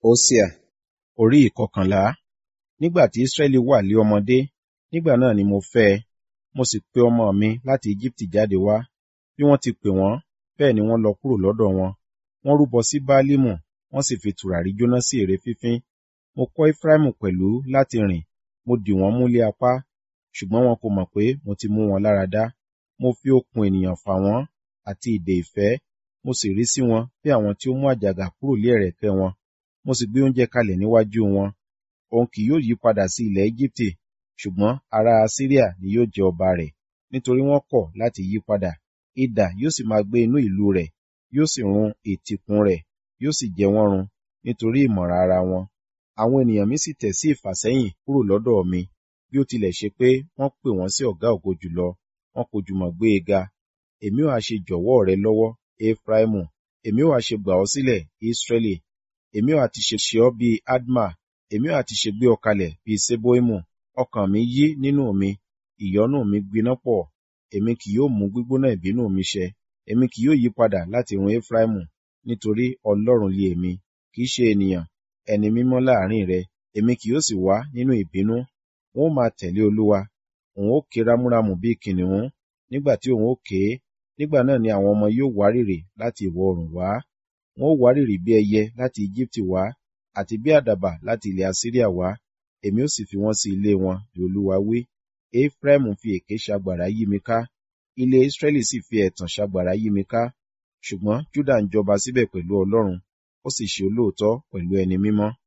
Hósíà orí ìkọkànlá. Nígbà tí Israẹli wà lé ọmọdé, nígbà náà ni mo fẹ́ ẹ, mo sì pe ọmọ mi láti Ejibiti jáde wá. Bí wọ́n ti pè wọ́n, bẹ́ẹ̀ ni wọ́n lọ kúrò lọ́dọ̀ wọn. Wọ́n rúbọ sí Baalimu, wọ́n sì fi tùràrí jóná sí ère fífín. Mo kọ́ Efraimu pẹ̀lú láti rìn, mo dì wọ́n mú lé apá, ṣùgbọ́n wọn kò mọ̀ pé mo ti mú wọn lára dá. Mo fi okùn ènìyàn fà wọ́n àti ìdè ìfẹ́, mo sì rí sí wọn bí àwọn tí ó mú àjàgà kúrò lé ẹ̀rẹ̀kẹ́ wọn. Mo sì gbé oúnjẹ kalẹ̀ níwájú wọn. Òun kì yóò yí padà sí ilẹ̀ Ejibiti, ṣùgbọ́n ará Asiria ni yóò jẹ ọba rẹ̀, nítorí wọ́n kọ̀ láti yí padà. Idà yóò sì máa gbé inú ìlú rẹ̀, yóò sì run ìtìkùn rẹ̀, yóò sì jẹ wọ́n run, nítorí ìmọ̀ràn ara wọn. Àwọn ènìyàn mi sì tẹ̀ sí ìfàsẹ́yìn kúrò lọ́dọ̀ mi, bí ó tilẹ̀ ṣe pé wọ́n pè wọ́n sí ọ̀gá ògo jùlọ, wọn kò jùmọ̀ gbé e ga. Èmi ó ha ṣe jọ̀wọ́ rẹ lọ́wọ́, Efraimu? Èmi ó ha ṣe gbà ọ́ sílẹ̀, Israẹli? Èmi ó ha ti ṣe ọ́ bí Adma? Èmi ó ha ti ṣe gbé ọ kalẹ̀ bí Seboimu? Ọkàn mi yí nínú mi, ìyọ́nú mi gbiná pọ̀. Èmi kì yóò mú gbígbóná ìbínú mi ṣẹ. Èmi kì yóò yí padà láti run Efraimu, nítorí Ọlọ́run li èmi, kì í ṣe ènìyàn, ẹni mímọ́ láàrin rẹ. Èmi kì yóò sì wá nínú ìbínú. Wọn ó máa tẹ̀lé Olúwa. Òun ó ké rámúrámù bí kìnnìún. Nígbà tí òun ó ké, nígbà náà ni àwọn ọmọ yóò wárìrì láti ìwọ̀ oòrùn wá. Wọn ó wárìrì bí ẹyẹ láti Ejibiti wá, àti bí àdàbà láti ilẹ̀ Asiria wá. Èmi ó sì fi wọ́n sí ilé wọn, ni Olúwa wí. Efraimu fi èké ṣagbàrá yí mi ká, ilé Israẹli sì fi ẹ̀tàn ṣagbàrá yí mi ká. Ṣùgbọ́n Juda ń jọba síbẹ̀ pẹ̀lú Ọlọ́run, ó sì ṣe olóòótọ́ pẹ̀lú ẹni mímọ́.